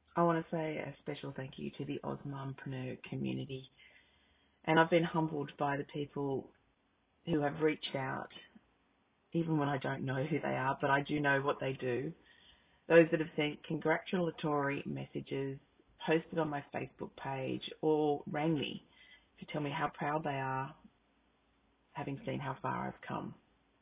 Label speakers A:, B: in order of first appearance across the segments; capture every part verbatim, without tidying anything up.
A: I want to say a special thank you to the Ozmompreneur community. And I've been humbled by the people who have reached out, even when I don't know who they are, but I do know what they do. Those that have sent congratulatory messages, posted on my Facebook page, or rang me to tell me how proud they are, having seen how far I've come.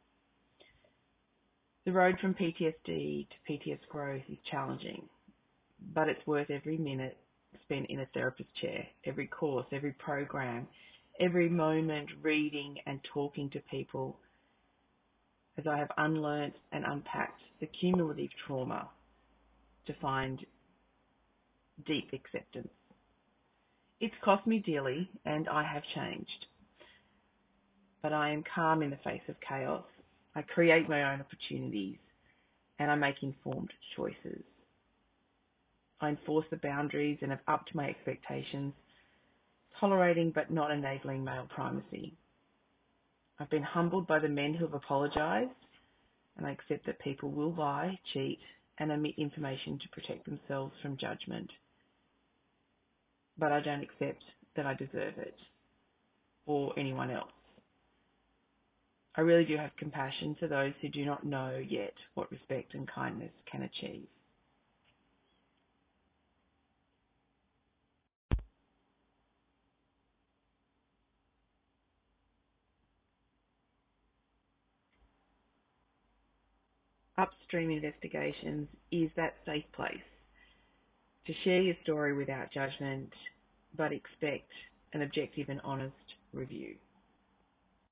A: The road from P T S D to P T S growth is challenging, but it's worth every minute spent in a therapist's chair, every course, every program, every moment reading and talking to people as I have unlearnt and unpacked the cumulative trauma to find deep acceptance. It's cost me dearly and I have changed, but I am calm in the face of chaos. I create my own opportunities and I make informed choices. I enforce the boundaries and have upped my expectations, tolerating but not enabling male primacy. I've been humbled by the men who have apologised, and I accept that people will lie, cheat, and omit information to protect themselves from judgment. But I don't accept that I deserve it, or anyone else. I really do have compassion for those who do not know yet what respect and kindness can achieve. Upstream Investigations is that safe place to share your story without judgment, but expect an objective and honest review.